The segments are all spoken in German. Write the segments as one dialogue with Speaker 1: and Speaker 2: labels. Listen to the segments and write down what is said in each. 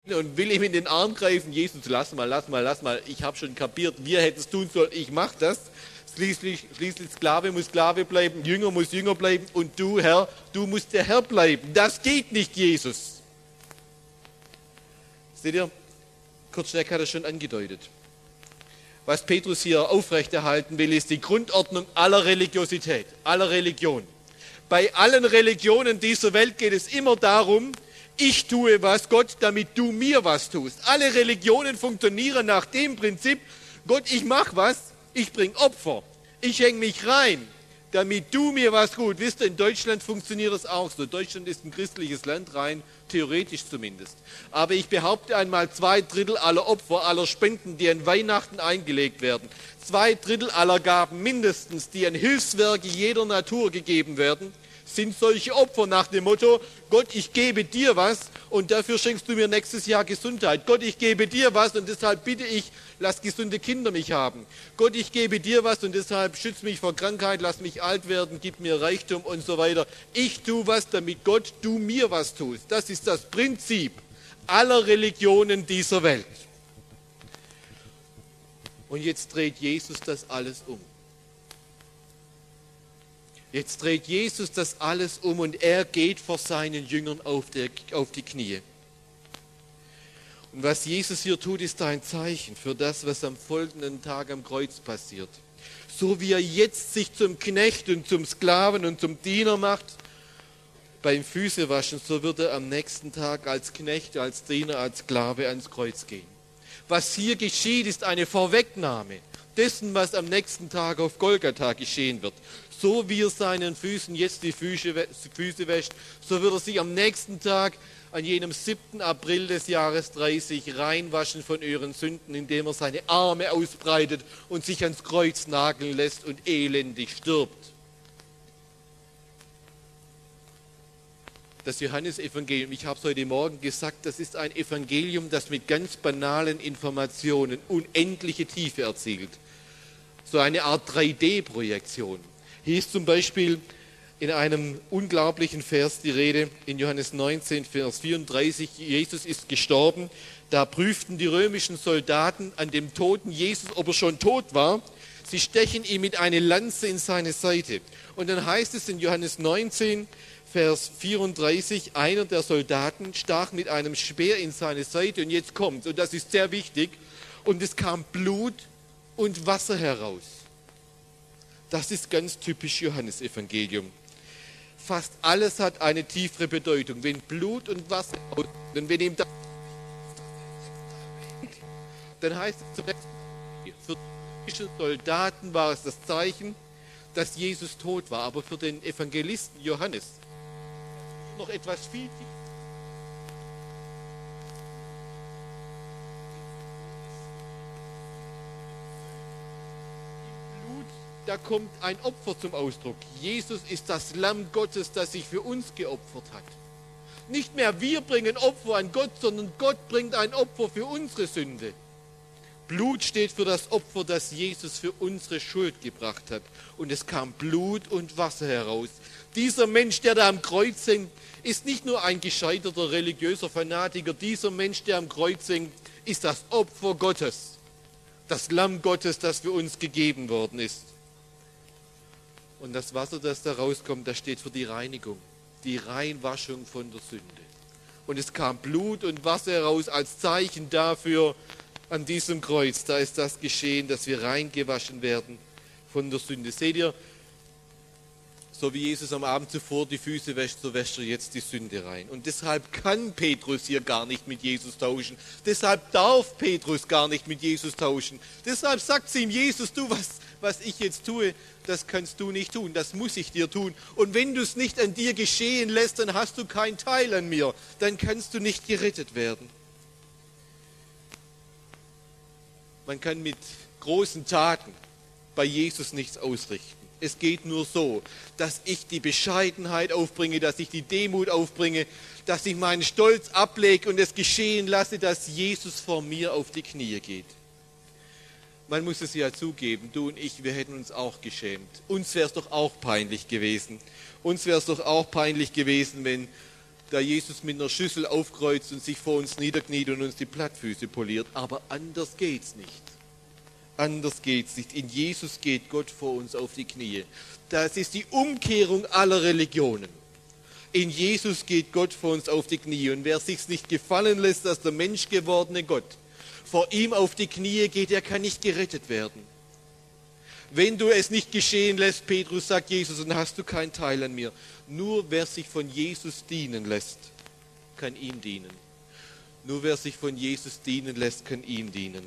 Speaker 1: und will ihm in den Arm greifen. Jesus, lass mal. Ich habe schon kapiert, wir hätten es tun sollen. Ich mache das. Schließlich Sklave muss Sklave bleiben, Jünger muss Jünger bleiben und du, Herr, du musst der Herr bleiben. Das geht nicht, Jesus. Seht ihr, Kurt Schneck hat es schon angedeutet. Was Petrus hier aufrechterhalten will, ist die Grundordnung aller Religiosität, aller Religion. Bei allen Religionen dieser Welt geht es immer darum, ich tue was, Gott, damit du mir was tust. Alle Religionen funktionieren nach dem Prinzip, Gott, ich mache was, ich bringe Opfer, ich hänge mich rein, damit du mir was gut. Wisst ihr, in Deutschland funktioniert das auch so. Deutschland ist ein christliches Land, rein theoretisch zumindest. Aber ich behaupte einmal, 2/3 aller Opfer, aller Spenden, die an Weihnachten eingelegt werden, 2/3 aller Gaben mindestens, die an Hilfswerke jeder Natur gegeben werden, sind solche Opfer nach dem Motto, Gott, ich gebe dir was und dafür schenkst du mir nächstes Jahr Gesundheit. Gott, ich gebe dir was und deshalb bitte ich, lass gesunde Kinder mich haben. Gott, ich gebe dir was und deshalb schütze mich vor Krankheit, lass mich alt werden, gib mir Reichtum und so weiter. Ich tue was, damit Gott, du mir was tust. Das ist das Prinzip aller Religionen dieser Welt. Und jetzt dreht Jesus das alles um. Jetzt dreht Jesus das alles um und er geht vor seinen Jüngern auf die Knie. Und was Jesus hier tut, ist ein Zeichen für das, was am folgenden Tag am Kreuz passiert. So wie er jetzt sich zum Knecht und zum Sklaven und zum Diener macht, beim Füßewaschen, so wird er am nächsten Tag als Knecht, als Diener, als Sklave ans Kreuz gehen. Was hier geschieht, ist eine Vorwegnahme dessen, was am nächsten Tag auf Golgatha geschehen wird. So wie er seinen Füßen jetzt die Füße wäscht, so wird er sich am nächsten Tag, an jenem 7. April des Jahres 30, reinwaschen von euren Sünden, indem er seine Arme ausbreitet und sich ans Kreuz nageln lässt und elendig stirbt. Das Johannesevangelium, ich habe es heute Morgen gesagt, das ist ein Evangelium, das mit ganz banalen Informationen unendliche Tiefe erzielt. So eine Art 3D-Projektion. Hier ist zum Beispiel in einem unglaublichen Vers die Rede, in Johannes 19, Vers 34, Jesus ist gestorben. Da prüften die römischen Soldaten an dem toten Jesus, ob er schon tot war. Sie stechen ihm mit einer Lanze in seine Seite. Und dann heißt es in Johannes 19, Vers 34, einer der Soldaten stach mit einem Speer in seine Seite und jetzt kommt, und das ist sehr wichtig, und es kam Blut und Wasser heraus. Das ist ganz typisch Johannesevangelium. Fast alles hat eine tiefere Bedeutung. Wenn Blut und Wasser herauskommt, und wenn ihm das dann heißt es zunächst, für die Soldaten war es das Zeichen, dass Jesus tot war, aber für den Evangelisten Johannes noch etwas viel tiefer. Da kommt ein Opfer zum Ausdruck. Jesus ist das Lamm Gottes, das sich für uns geopfert hat. Nicht mehr wir bringen Opfer an Gott, sondern Gott bringt ein Opfer für unsere Sünde. Blut steht für das Opfer, das Jesus für unsere Schuld gebracht hat. Und es kam Blut und Wasser heraus. Dieser Mensch, der da am Kreuz hängt, ist nicht nur ein gescheiterter religiöser Fanatiker. Dieser Mensch, der am Kreuz hängt, ist das Opfer Gottes. Das Lamm Gottes, das für uns gegeben worden ist. Und das Wasser, das da rauskommt, das steht für die Reinigung, die Reinwaschung von der Sünde. Und es kam Blut und Wasser heraus als Zeichen dafür, an diesem Kreuz, da ist das geschehen, dass wir reingewaschen werden von der Sünde. Seht ihr, so wie Jesus am Abend zuvor die Füße wäscht, so wäscht er jetzt die Sünde rein. Und deshalb kann Petrus hier gar nicht mit Jesus tauschen. Deshalb darf Petrus gar nicht mit Jesus tauschen. Deshalb sagt sie ihm, Jesus, du, was ich jetzt tue, das kannst du nicht tun, das muss ich dir tun. Und wenn du es nicht an dir geschehen lässt, dann hast du keinen Teil an mir. Dann kannst du nicht gerettet werden. Man kann mit großen Taten bei Jesus nichts ausrichten. Es geht nur so, dass ich die Bescheidenheit aufbringe, dass ich die Demut aufbringe, dass ich meinen Stolz ablege und es geschehen lasse, dass Jesus vor mir auf die Knie geht. Man muss es ja zugeben, du und ich, wir hätten uns auch geschämt. Uns wäre es doch auch peinlich gewesen. Uns wäre es doch auch peinlich gewesen, wenn da Jesus mit einer Schüssel aufkreuzt und sich vor uns niederkniet und uns die Plattfüße poliert. Aber anders geht's nicht. Anders geht's nicht. In Jesus geht Gott vor uns auf die Knie. Das ist die Umkehrung aller Religionen. In Jesus geht Gott vor uns auf die Knie. Und wer sich's nicht gefallen lässt, dass der menschgewordene Gott vor ihm auf die Knie geht, der kann nicht gerettet werden. Wenn du es nicht geschehen lässt, Petrus, sagt Jesus, dann hast du keinen Teil an mir. Nur wer sich von Jesus dienen lässt, kann ihm dienen. Nur wer sich von Jesus dienen lässt, kann ihm dienen.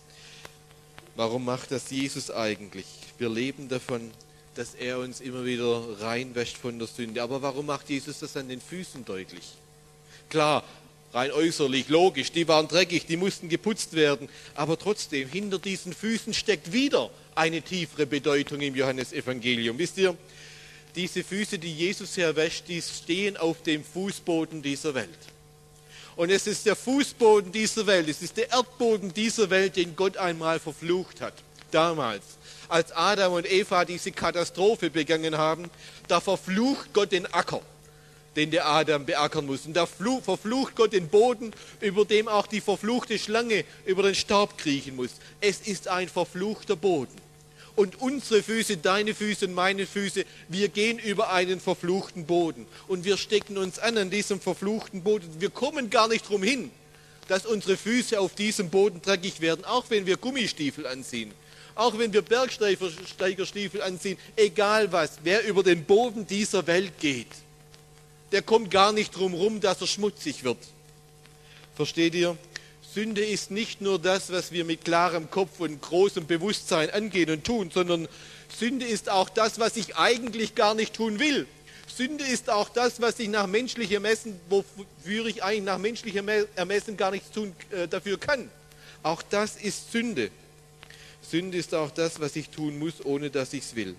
Speaker 1: Warum macht das Jesus eigentlich? Wir leben davon, dass er uns immer wieder reinwäscht von der Sünde. Aber warum macht Jesus das an den Füßen deutlich? Klar, rein äußerlich, logisch, die waren dreckig, die mussten geputzt werden. Aber trotzdem, hinter diesen Füßen steckt wieder eine tiefere Bedeutung im Johannesevangelium. Wisst ihr, diese Füße, die Jesus herwäscht, die stehen auf dem Fußboden dieser Welt. Und es ist der Fußboden dieser Welt, es ist der Erdboden dieser Welt, den Gott einmal verflucht hat. Damals, als Adam und Eva diese Katastrophe begangen haben, da verflucht Gott den Acker, den der Adam beackern muss. Und da verflucht Gott den Boden, über dem auch die verfluchte Schlange über den Staub kriechen muss. Es ist ein verfluchter Boden. Und unsere Füße, deine Füße und meine Füße, wir gehen über einen verfluchten Boden. Und wir stecken uns an diesem verfluchten Boden. Wir kommen gar nicht drum hin, dass unsere Füße auf diesem Boden dreckig werden, auch wenn wir Gummistiefel anziehen. Auch wenn wir Bergsteigerstiefel anziehen, egal was, wer über den Boden dieser Welt geht, der kommt gar nicht drum rum, dass er schmutzig wird. Versteht ihr? Sünde ist nicht nur das, was wir mit klarem Kopf und großem Bewusstsein angehen und tun, sondern Sünde ist auch das, was ich eigentlich gar nicht tun will. Sünde ist auch das, was ich nach menschlichem Ermessen, wofür ich eigentlich nach menschlichem Ermessen gar nichts tun dafür kann. Auch das ist Sünde. Sünde ist auch das, was ich tun muss, ohne dass ich es will.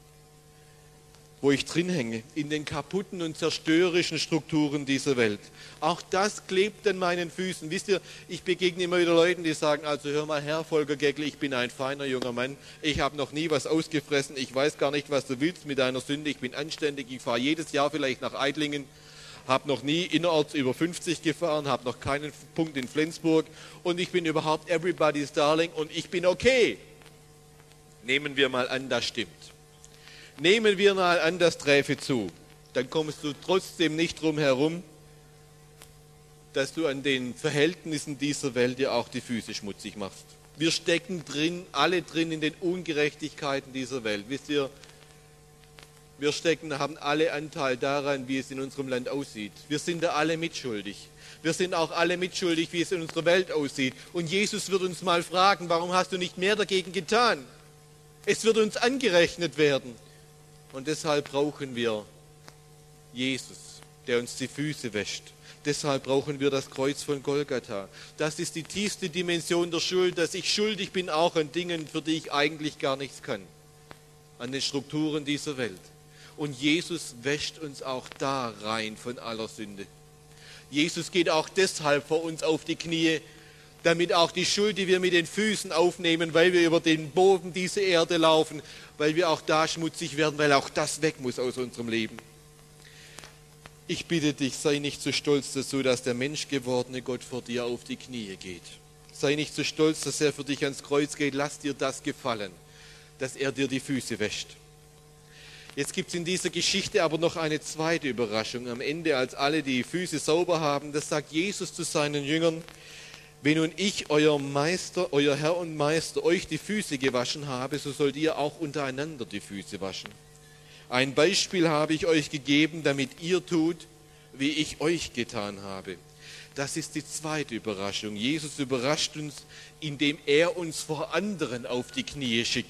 Speaker 1: Wo ich drin hänge, in den kaputten und zerstörerischen Strukturen dieser Welt. Auch das klebt an meinen Füßen. Wisst ihr, ich begegne immer wieder Leuten, die sagen, also hör mal her, Volker Geckle, ich bin ein feiner junger Mann, ich habe noch nie was ausgefressen, ich weiß gar nicht, was du willst mit deiner Sünde, ich bin anständig, ich fahre jedes Jahr vielleicht nach Eidlingen, habe noch nie innerorts über 50 gefahren, habe noch keinen Punkt in Flensburg und ich bin überhaupt everybody's darling und ich bin okay. Nehmen wir mal an, das stimmt. Nehmen wir mal an, das träfe zu. Dann kommst du trotzdem nicht drum herum, dass du an den Verhältnissen dieser Welt dir auch die Füße schmutzig machst. Wir stecken drin, alle drin in den Ungerechtigkeiten dieser Welt. Wisst ihr, wir haben alle Anteil daran, wie es in unserem Land aussieht. Wir sind da alle mitschuldig. Wir sind auch alle mitschuldig, wie es in unserer Welt aussieht. Und Jesus wird uns mal fragen, warum hast du nicht mehr dagegen getan? Es wird uns angerechnet werden. Und deshalb brauchen wir Jesus, der uns die Füße wäscht. Deshalb brauchen wir das Kreuz von Golgatha. Das ist die tiefste Dimension der Schuld, dass ich schuldig bin auch an Dingen, für die ich eigentlich gar nichts kann. An den Strukturen dieser Welt. Und Jesus wäscht uns auch da rein von aller Sünde. Jesus geht auch deshalb vor uns auf die Knie, damit auch die Schuld, die wir mit den Füßen aufnehmen, weil wir über den Boden dieser Erde laufen, weil wir auch da schmutzig werden, weil auch das weg muss aus unserem Leben. Ich bitte dich, sei nicht so stolz dazu, dass der menschgewordene Gott vor dir auf die Knie geht. Sei nicht so stolz, dass er für dich ans Kreuz geht. Lass dir das gefallen, dass er dir die Füße wäscht. Jetzt gibt es in dieser Geschichte aber noch eine zweite Überraschung. Am Ende, als alle die Füße sauber haben, das sagt Jesus zu seinen Jüngern: Wenn nun ich, euer Meister, euer Herr und Meister, euch die Füße gewaschen habe, so sollt ihr auch untereinander die Füße waschen. Ein Beispiel habe ich euch gegeben, damit ihr tut, wie ich euch getan habe. Das ist die zweite Überraschung. Jesus überrascht uns, indem er uns vor anderen auf die Knie schickt.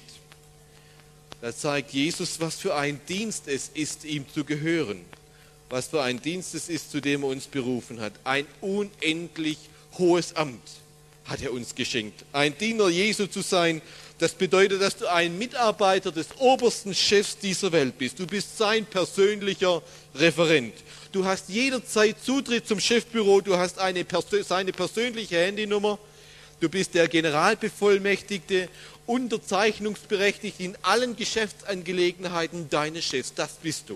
Speaker 1: Da zeigt Jesus, was für ein Dienst es ist, ihm zu gehören. Was für ein Dienst es ist, zu dem er uns berufen hat. Ein unendlich hohes Amt hat er uns geschenkt. Ein Diener Jesu zu sein, das bedeutet, dass du ein Mitarbeiter des obersten Chefs dieser Welt bist. Du bist sein persönlicher Referent. Du hast jederzeit Zutritt zum Chefbüro, du hast seine persönliche Handynummer, du bist der Generalbevollmächtigte, unterzeichnungsberechtigt in allen Geschäftsangelegenheiten deines Chefs. Das bist du.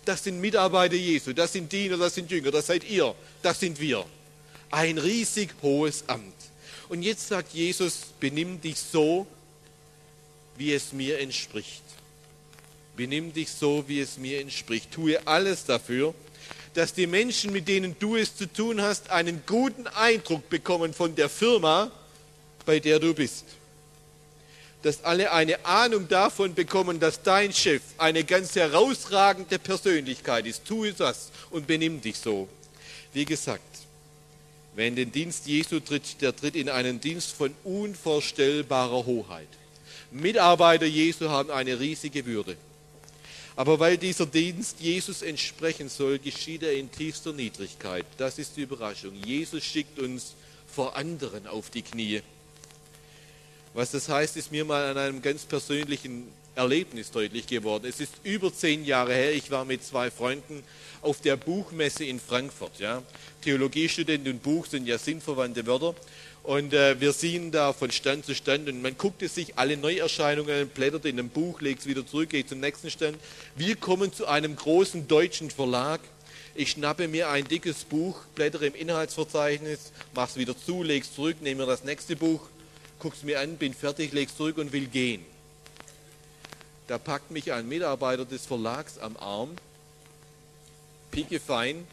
Speaker 1: Das sind Mitarbeiter Jesu, das sind Diener, das sind Jünger, das seid ihr, das sind wir. Ein riesig hohes Amt. Und jetzt sagt Jesus, benimm dich so, wie es mir entspricht. Benimm dich so, wie es mir entspricht. Tue alles dafür, dass die Menschen, mit denen du es zu tun hast, einen guten Eindruck bekommen von der Firma, bei der du bist. Dass alle eine Ahnung davon bekommen, dass dein Chef eine ganz herausragende Persönlichkeit ist. Tue das und benimm dich so. Wie gesagt, wer in den Dienst Jesu tritt, der tritt in einen Dienst von unvorstellbarer Hoheit. Mitarbeiter Jesu haben eine riesige Würde. Aber weil dieser Dienst Jesus entsprechen soll, geschieht er in tiefster Niedrigkeit. Das ist die Überraschung. Jesus schickt uns vor anderen auf die Knie. Was das heißt, ist mir mal an einem ganz persönlichen Erlebnis deutlich geworden. Es ist über 10 Jahre her, ich war mit 2 Freunden auf der Buchmesse in Frankfurt. Ja. Theologiestudent und Buch sind ja sinnverwandte Wörter. Und wir sind da von Stand zu Stand und man guckte sich alle Neuerscheinungen, blättert in einem Buch, legt es wieder zurück, geht zum nächsten Stand. Wir kommen zu einem großen deutschen Verlag. Ich schnappe mir ein dickes Buch, blättere im Inhaltsverzeichnis, mache es wieder zu, lege es zurück, nehme mir das nächste Buch, gucke es mir an, bin fertig, lege es zurück und will gehen. Da packt mich ein Mitarbeiter des Verlags am Arm, piekefein,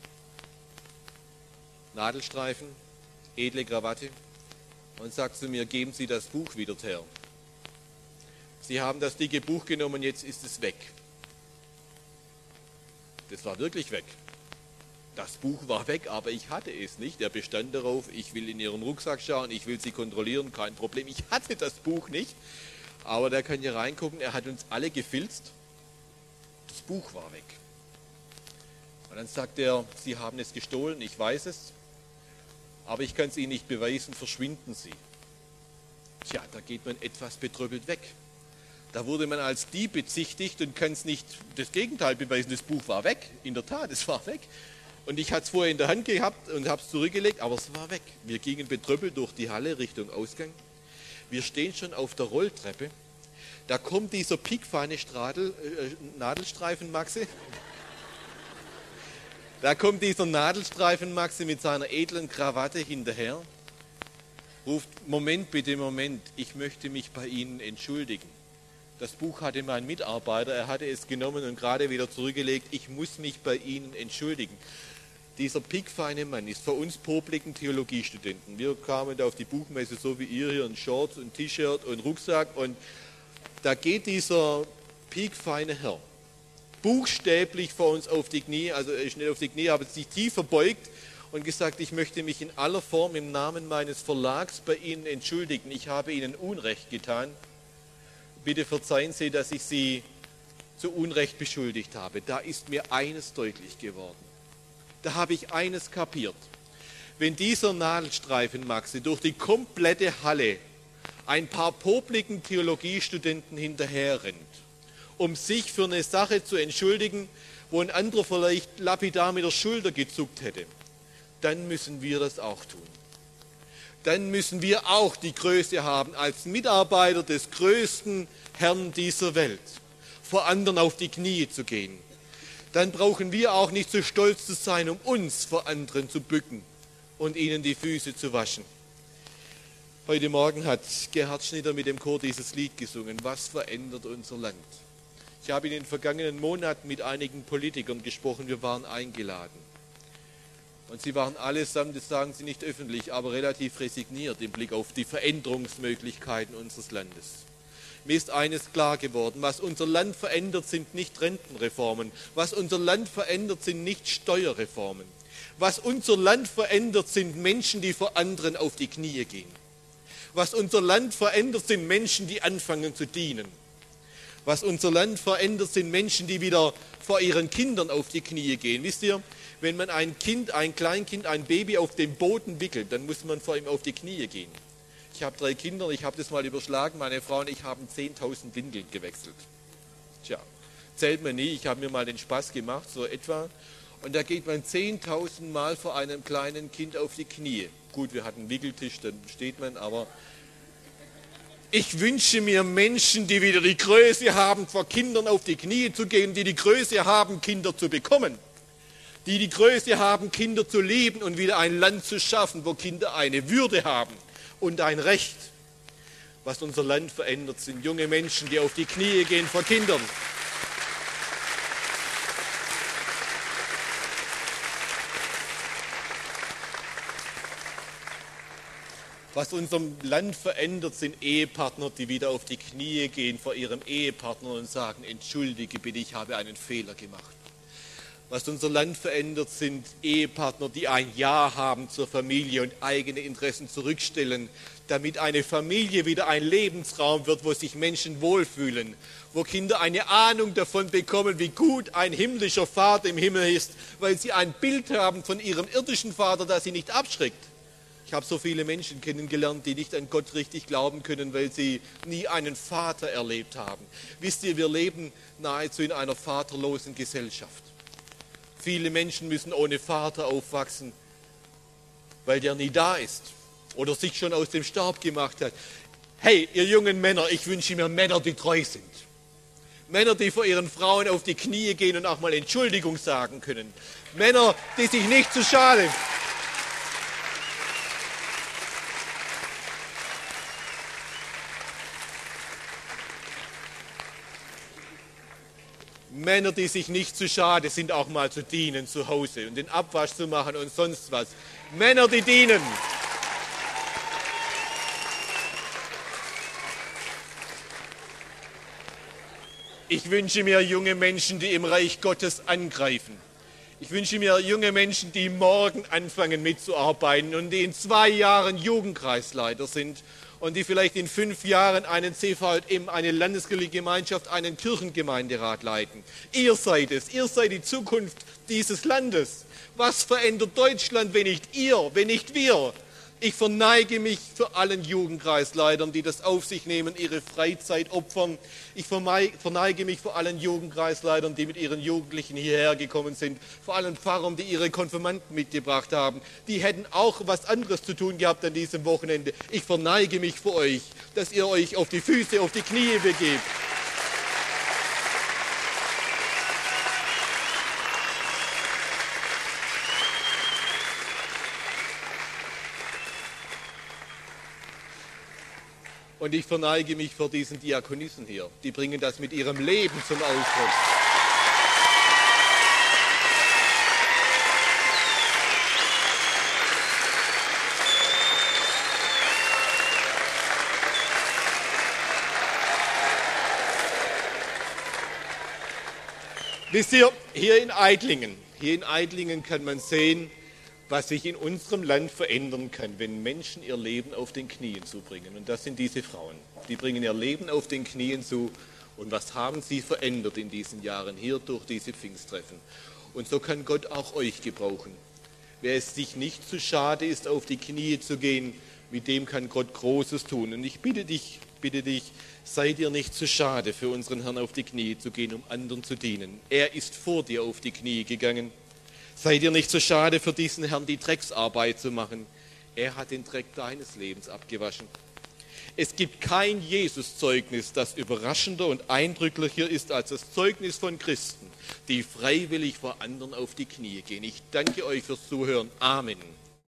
Speaker 1: Nadelstreifen, edle Krawatte und sagt zu mir, geben Sie das Buch wieder her. Sie haben das dicke Buch genommen, jetzt ist es weg. Das war wirklich weg. Das Buch war weg, aber ich hatte es nicht. Er bestand darauf, ich will in Ihren Rucksack schauen, ich will Sie kontrollieren, kein Problem. Ich hatte das Buch nicht, aber der kann hier reingucken, er hat uns alle gefilzt. Das Buch war weg. Und dann sagt er, Sie haben es gestohlen, ich weiß es. Aber ich kann es Ihnen nicht beweisen, verschwinden Sie. Tja, da geht man etwas betröppelt weg. Da wurde man als Dieb bezichtigt und kann es nicht das Gegenteil beweisen. Das Buch war weg, in der Tat, es war weg. Und ich hatte es vorher in der Hand gehabt und habe es zurückgelegt, aber es war weg. Wir gingen betröppelt durch die Halle Richtung Ausgang. Wir stehen schon auf der Rolltreppe. Da kommt dieser piekfeine Nadelstreifen-Maxe. Da kommt dieser Nadelstreifen-Maxe mit seiner edlen Krawatte hinterher, ruft, Moment bitte, Moment, ich möchte mich bei Ihnen entschuldigen. Das Buch hatte mein Mitarbeiter, er hatte es genommen und gerade wieder zurückgelegt, ich muss mich bei Ihnen entschuldigen. Dieser piekfeine Mann ist für uns popligen Theologiestudenten. Wir kamen da auf die Buchmesse, so wie ihr hier, in Shorts und T-Shirt und Rucksack und da geht dieser piekfeine Herr buchstäblich vor uns auf die Knie, also nicht auf die Knie, aber sich tief verbeugt und gesagt, ich möchte mich in aller Form im Namen meines Verlags bei Ihnen entschuldigen. Ich habe Ihnen Unrecht getan. Bitte verzeihen Sie, dass ich Sie zu Unrecht beschuldigt habe. Da ist mir eines deutlich geworden. Da habe ich eines kapiert. Wenn dieser Nadelstreifen-Maxe durch die komplette Halle ein paar popligen Theologiestudenten hinterherrennt, um sich für eine Sache zu entschuldigen, wo ein anderer vielleicht lapidar mit der Schulter gezuckt hätte, dann müssen wir das auch tun. Dann müssen wir auch die Größe haben, als Mitarbeiter des größten Herrn dieser Welt, vor anderen auf die Knie zu gehen. Dann brauchen wir auch nicht so stolz zu sein, um uns vor anderen zu bücken und ihnen die Füße zu waschen. Heute Morgen hat Gerhard Schnitter mit dem Chor dieses Lied gesungen, was verändert unser Land? Ich habe in den vergangenen Monaten mit einigen Politikern gesprochen, wir waren eingeladen. Und sie waren allesamt, das sagen sie nicht öffentlich, aber relativ resigniert im Blick auf die Veränderungsmöglichkeiten unseres Landes. Mir ist eines klar geworden, was unser Land verändert, sind nicht Rentenreformen. Was unser Land verändert, sind nicht Steuerreformen. Was unser Land verändert, sind Menschen, die vor anderen auf die Knie gehen. Was unser Land verändert, sind Menschen, die anfangen zu dienen. Was unser Land verändert, sind Menschen, die wieder vor ihren Kindern auf die Knie gehen. Wisst ihr, wenn man ein Kind, ein Kleinkind, ein Baby auf dem Boden wickelt, dann muss man vor ihm auf die Knie gehen. Ich habe 3 Kinder, ich habe das mal überschlagen, meine Frau und ich haben 10.000 Windeln gewechselt. Tja, zählt man nie, ich habe mir mal den Spaß gemacht, so etwa. Und da geht man 10.000 Mal vor einem kleinen Kind auf die Knie. Gut, wir hatten einen Wickeltisch, dann steht man, aber Ich wünsche mir Menschen, die wieder die Größe haben, vor Kindern auf die Knie zu gehen, die Größe haben, Kinder zu bekommen, die Größe haben, Kinder zu lieben und wieder ein Land zu schaffen, wo Kinder eine Würde haben und ein Recht. Was unser Land verändert, sind junge Menschen, die auf die Knie gehen vor Kindern. Was unser Land verändert, sind Ehepartner, die wieder auf die Knie gehen vor ihrem Ehepartner und sagen, entschuldige bitte, ich habe einen Fehler gemacht. Was unser Land verändert, sind Ehepartner, die ein Ja haben zur Familie und eigene Interessen zurückstellen, damit eine Familie wieder ein Lebensraum wird, wo sich Menschen wohlfühlen, wo Kinder eine Ahnung davon bekommen, wie gut ein himmlischer Vater im Himmel ist, weil sie ein Bild haben von ihrem irdischen Vater, das sie nicht abschreckt. Ich habe so viele Menschen kennengelernt, die nicht an Gott richtig glauben können, weil sie nie einen Vater erlebt haben. Wisst ihr, wir leben nahezu in einer vaterlosen Gesellschaft. Viele Menschen müssen ohne Vater aufwachsen, weil der nie da ist oder sich schon aus dem Staub gemacht hat. Hey, ihr jungen Männer, ich wünsche mir Männer, die treu sind. Männer, die vor ihren Frauen auf die Knie gehen und auch mal Entschuldigung sagen können. Männer, die sich nicht zu schade. Männer, die sich nicht zu schade sind, auch mal zu dienen zu Hause und den Abwasch zu machen und sonst was. Männer, die dienen. Ich wünsche mir junge Menschen, die im Reich Gottes angreifen. Ich wünsche mir junge Menschen, die morgen anfangen mitzuarbeiten und die in 2 Jahren Jugendkreisleiter sind und die vielleicht in 5 Jahren einen CVM, eine Landeskirchliche Gemeinschaft, einen Kirchengemeinderat leiten. Ihr seid es, ihr seid die Zukunft dieses Landes. Was verändert Deutschland, wenn nicht ihr, wenn nicht wir? Ich verneige mich vor allen Jugendkreisleitern, die das auf sich nehmen, ihre Freizeit opfern. Ich verneige mich vor allen Jugendkreisleitern, die mit ihren Jugendlichen hierher gekommen sind, vor allen Pfarrern, die ihre Konfirmanden mitgebracht haben. Die hätten auch was anderes zu tun gehabt an diesem Wochenende. Ich verneige mich vor euch, dass ihr euch auf die Füße, auf die Knie begebt. Und ich verneige mich vor diesen Diakonissen hier. Die bringen das mit ihrem Leben zum Ausdruck. Wisst ihr, hier in Eitlingen kann man sehen, was sich in unserem Land verändern kann, wenn Menschen ihr Leben auf den Knien zubringen. Und das sind diese Frauen. Die bringen ihr Leben auf den Knien zu. Und was haben sie verändert in diesen Jahren hier durch diese Pfingsttreffen? Und so kann Gott auch euch gebrauchen. Wer es sich nicht zu schade ist, auf die Knie zu gehen, mit dem kann Gott Großes tun. Und ich bitte dich, sei dir nicht zu schade, für unseren Herrn auf die Knie zu gehen, um anderen zu dienen. Er ist vor dir auf die Knie gegangen. Sei dir nicht so schade, für diesen Herrn die Drecksarbeit zu machen. Er hat den Dreck deines Lebens abgewaschen. Es gibt kein Jesus-Zeugnis, das überraschender und eindrücklicher ist als das Zeugnis von Christen, die freiwillig vor anderen auf die Knie gehen. Ich danke euch fürs Zuhören. Amen.